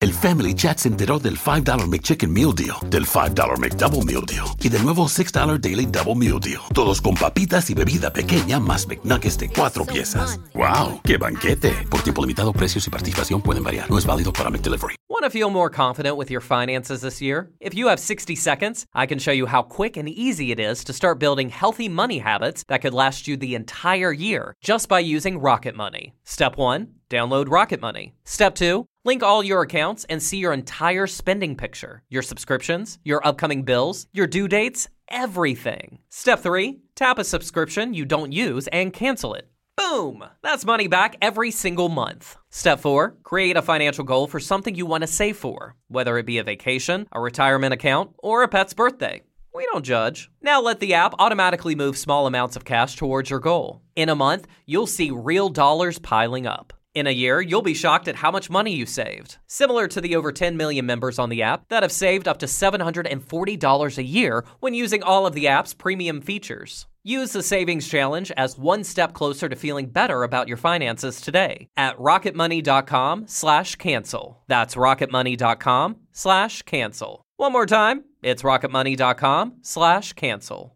El Family Chat se enteró del $5 McChicken Meal Deal, del $5 McDouble Meal Deal y del nuevo $6 Daily Double Meal Deal. Todos con papitas y bebida pequeña más McNuggets de 4 piezas. ¡Wow! ¡Qué banquete! Por tiempo limitado, precios y participación pueden variar. No es válido para McDelivery. Want to feel more confident with your finances this year? If you have 60 seconds, I can show you how quick and easy it is to start building healthy money habits that could last you the entire year just by using Rocket Money. Step 1, download Rocket Money. Step 2, link all your accounts and see your entire spending picture, your subscriptions, your upcoming bills, your due dates, everything. Step 3, tap a subscription you don't use and cancel it. Boom! That's money back every single month. Step 4, create a financial goal for something you want to save for, whether it be a vacation, a retirement account, or a pet's birthday. We don't judge. Now let the app automatically move small amounts of cash towards your goal. In a month, you'll see real dollars piling up. In a year, you'll be shocked at how much money you saved. Similar to the over 10 million members on the app that have saved up to $740 a year when using all of the app's premium features. Use the Savings Challenge as one step closer to feeling better about your finances today at rocketmoney.com/cancel. That's rocketmoney.com/cancel. One more time, it's rocketmoney.com/cancel.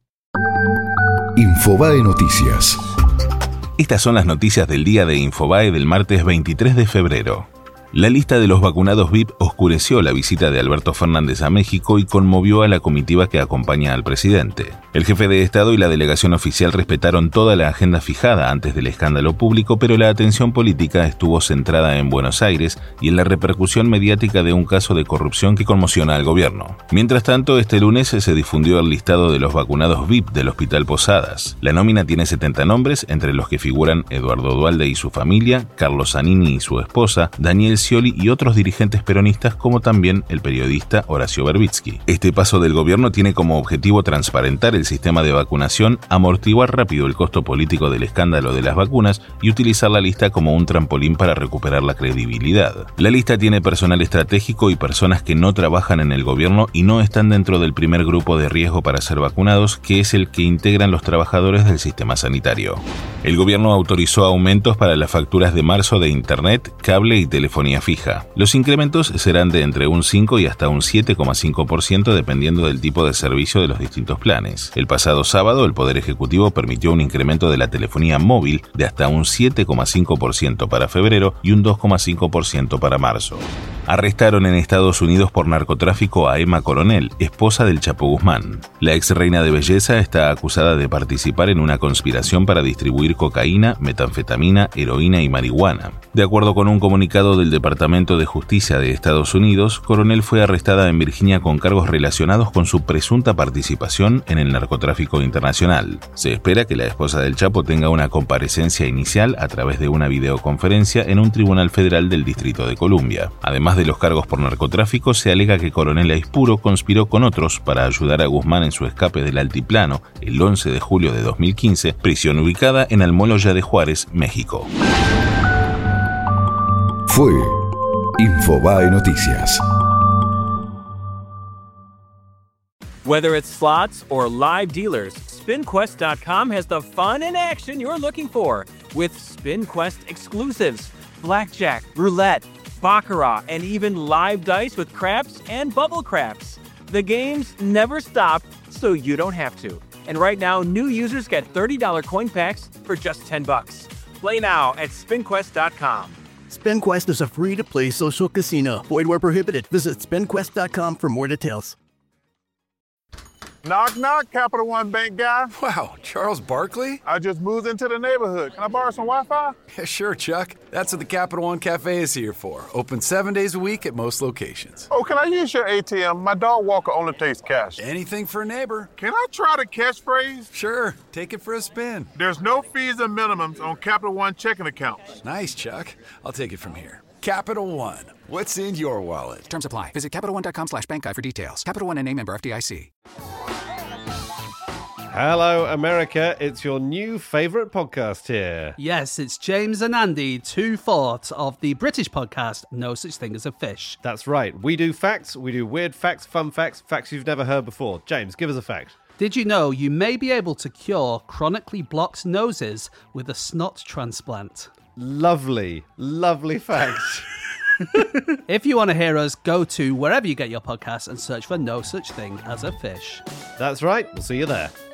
Infobae Noticias. Estas son las noticias del día de Infobae del martes 23 de febrero. La lista de los vacunados VIP oscureció la visita de Alberto Fernández a México y conmovió a la comitiva que acompaña al presidente. El jefe de Estado y la delegación oficial respetaron toda la agenda fijada antes del escándalo público, pero la atención política estuvo centrada en Buenos Aires y en la repercusión mediática de un caso de corrupción que conmociona al gobierno. Mientras tanto, este lunes se difundió el listado de los vacunados VIP del Hospital Posadas. La nómina tiene 70 nombres, entre los que figuran Eduardo Duhalde y su familia, Carlos Zanini y su esposa, Daniel Scioli y otros dirigentes peronistas, como también el periodista Horacio Verbitsky. Este paso del gobierno tiene como objetivo transparentar el sistema de vacunación, amortiguar rápido el costo político del escándalo de las vacunas y utilizar la lista como un trampolín para recuperar la credibilidad. La lista tiene personal estratégico y personas que no trabajan en el gobierno y no están dentro del primer grupo de riesgo para ser vacunados, que es el que integran los trabajadores del sistema sanitario. El gobierno autorizó aumentos para las facturas de marzo de internet, cable y telefonía fija. Los incrementos serán de entre un 5 y hasta un 7,5% dependiendo del tipo de servicio de los distintos planes. El pasado sábado, el Poder Ejecutivo permitió un incremento de la telefonía móvil de hasta un 7,5% para febrero y un 2,5% para marzo. Arrestaron en Estados Unidos por narcotráfico a Emma Coronel, esposa del Chapo Guzmán. La ex reina de belleza está acusada de participar en una conspiración para distribuir cocaína, metanfetamina, heroína y marihuana. De acuerdo con un comunicado del Departamento de Justicia de Estados Unidos, Coronel fue arrestada en Virginia con cargos relacionados con su presunta participación en el narcotráfico internacional. Se espera que la esposa del Chapo tenga una comparecencia inicial a través de una videoconferencia en un tribunal federal del Distrito de Columbia. Además de los cargos por narcotráfico, se alega que Coronel Aispuro conspiró con otros para ayudar a Guzmán en su escape del altiplano el 11 de julio de 2015, prisión ubicada en Almoloya de Juárez, México. Fue Infobae Noticias. Whether it's slots or live dealers, SpinQuest.com has the fun and action you're looking for with SpinQuest exclusives, blackjack, roulette, baccarat, and even live dice with craps and bubble craps. The games never stop, so you don't have to. And right now, new users get $30 coin packs for just $10. Play now at SpinQuest.com. SpinQuest is a free-to-play social casino. Void where prohibited. Visit SpinQuest.com for more details. Knock, knock, Capital One Bank guy. Wow, Charles Barkley? I just moved into the neighborhood. Can I borrow some Wi-Fi? Yeah, sure, Chuck. That's what the Capital One Cafe is here for. Open 7 days a week at most locations. Oh, can I use your ATM? My dog Walker only takes cash. Anything for a neighbor. Can I try the catchphrase? Sure, take it for a spin. There's no fees and minimums on Capital One checking accounts. Nice, Chuck. I'll take it from here. Capital One. What's in your wallet? Terms apply. Visit CapitalOne.com/bankguide for details. Capital One and a member FDIC. Hello, America. It's your new favourite podcast here. Yes, it's James and Andy, 2/4 of the British podcast No Such Thing as a Fish. That's right. We do facts, we do weird facts, fun facts, facts you've never heard before. James, give us a fact. Did you know you may be able to cure chronically blocked noses with a snot transplant? Lovely, lovely fact. If you want to hear us, go to wherever you get your podcasts and search for No Such Thing as a Fish. That's right. We'll see you there.